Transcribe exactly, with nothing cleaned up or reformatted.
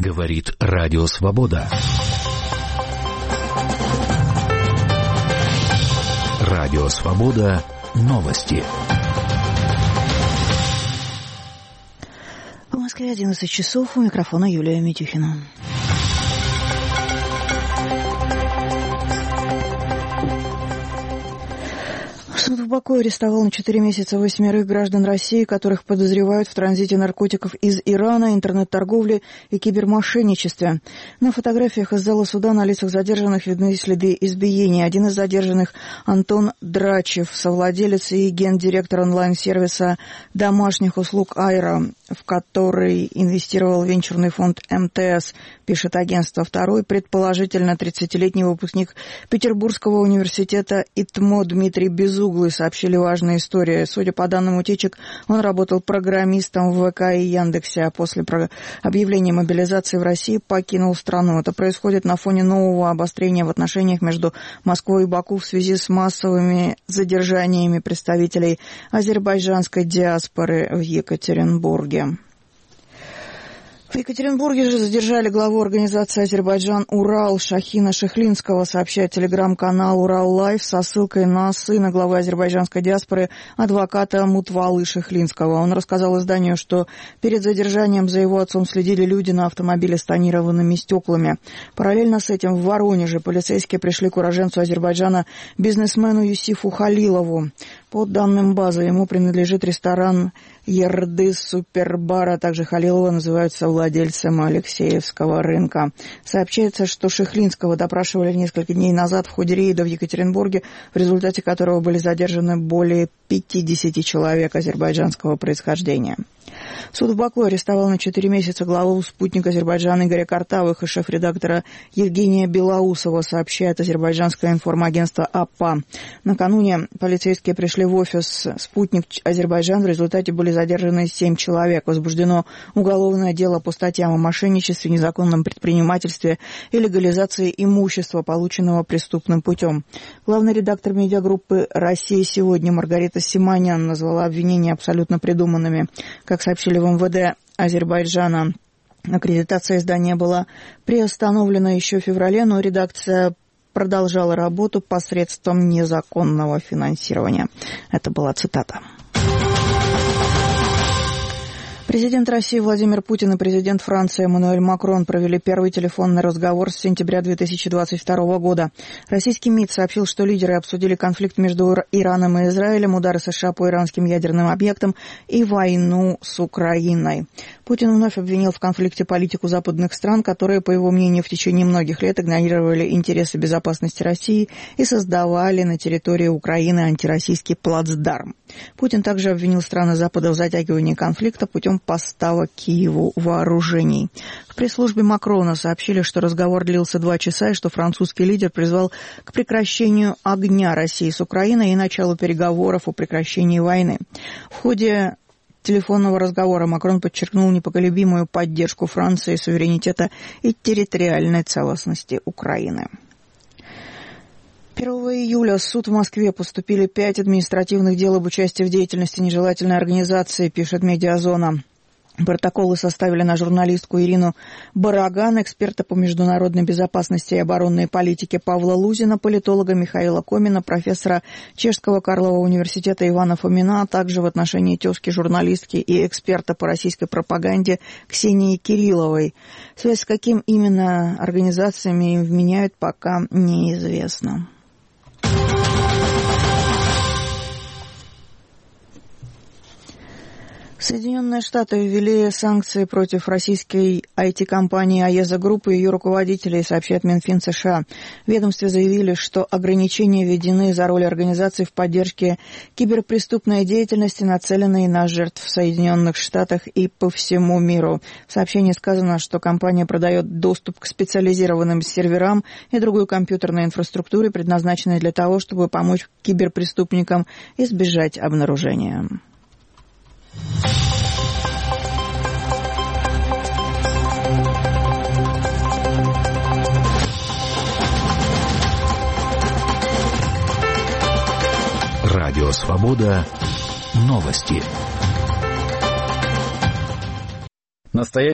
Говорит Радио Свобода. Радио Свобода. Новости. В Москве одиннадцать часов. У микрофона Юлия Митюхина. Суд в Баку арестовал на четыре месяца восьмерых граждан России, которых подозревают в транзите наркотиков из Ирана, интернет-торговле и кибермошенничестве. На фотографиях из зала суда на лицах задержанных видны следы избиения. Один из задержанных – Антон Драчев, совладелец и гендиректор онлайн-сервиса домашних услуг «Айра», в который инвестировал венчурный фонд эм тэ эс, пишет агентство. Второй, предположительно, тридцатилетний выпускник Петербургского университета ИТМО Дмитрий Безуглый, сообщили важные истории. Судя по данным утечек, он работал программистом в вэ ка и Яндексе, а после объявления мобилизации в России покинул страну. Это происходит на фоне нового обострения в отношениях между Москвой и Баку в связи с массовыми задержаниями представителей азербайджанской диаспоры в Екатеринбурге. В Екатеринбурге же задержали главу организации «Азербайджан-Урал» Шахина Шехлинского, сообщает телеграм-канал «Урал Лайв» со ссылкой на сына главы азербайджанской диаспоры, адвоката Мутвалы Шехлинского. Он рассказал изданию, что перед задержанием за его отцом следили люди на автомобиле с тонированными стеклами. Параллельно с этим в Воронеже полицейские пришли к уроженцу Азербайджана бизнесмену Юсифу Халилову. По данным базы, ему принадлежит ресторан «Ердыс Супербар», а также Халилова называют совладельцем Алексеевского рынка. Сообщается, что Шехлинского допрашивали несколько дней назад в ходе рейда в Екатеринбурге, в результате которого были задержаны более пятидесяти человек азербайджанского происхождения. Суд в Баку арестовал на четыре месяца главу «Спутника» Азербайджана Игоря Картавых и шеф-редактора Евгения Белоусова, сообщает азербайджанское информагентство АПА. Накануне полицейские пришли в офис «Спутник Азербайджан». В результате были задержаны семь человек. Возбуждено уголовное дело по статьям о мошенничестве, незаконном предпринимательстве и легализации имущества, полученного преступным путем. Главный редактор медиагруппы «Россия сегодня» Маргарита Симонян назвала обвинения абсолютно придуманными. Как сообщили в эм вэ дэ Азербайджана, аккредитация издания была приостановлена еще в феврале, но редакция продолжала работу посредством незаконного финансирования. Это была цитата. Президент России Владимир Путин и президент Франции Эммануэль Макрон провели первый телефонный разговор с сентября две тысячи двадцать второго года. Российский МИД сообщил, что лидеры обсудили конфликт между Ираном и Израилем, удары США по иранским ядерным объектам и войну с Украиной. Путин вновь обвинил в конфликте политику западных стран, которые, по его мнению, в течение многих лет игнорировали интересы безопасности России и создавали на территории Украины антироссийский плацдарм. Путин также обвинил страны Запада в затягивании конфликта путем поставок Киеву вооружений. В пресс-службе Макрона сообщили, что разговор длился два часа и что французский лидер призвал к прекращению огня России с Украиной и началу переговоров о прекращении войны. В ходе телефонного разговора Макрон подчеркнул непоколебимую поддержку Франции, суверенитета и территориальной целостности Украины. первого июля в суд в Москве поступили пять административных дел об участии в деятельности нежелательной организации, пишет «Медиазона». Протоколы составили на журналистку Ирину Бараган, эксперта по международной безопасности и оборонной политике Павла Лузина, политолога Михаила Комина, профессора Чешского Карлова университета Ивана Фомина, а также в отношении тезки журналистки и эксперта по российской пропаганде Ксении Кирилловой. Связь с каким именно организациями им вменяют, пока неизвестно. Соединенные Штаты ввели санкции против российской ай ти-компании Аеза Групп и ее руководителей, сообщает Минфин США. В ведомстве заявили, что ограничения введены за роль организаций в поддержке киберпреступной деятельности, нацеленной на жертв в Соединенных Штатах и по всему миру. В сообщении сказано, что компания продает доступ к специализированным серверам и другой компьютерной инфраструктуре, предназначенной для того, чтобы помочь киберпреступникам избежать обнаружения. Радио Свобода. Новости. Настоящий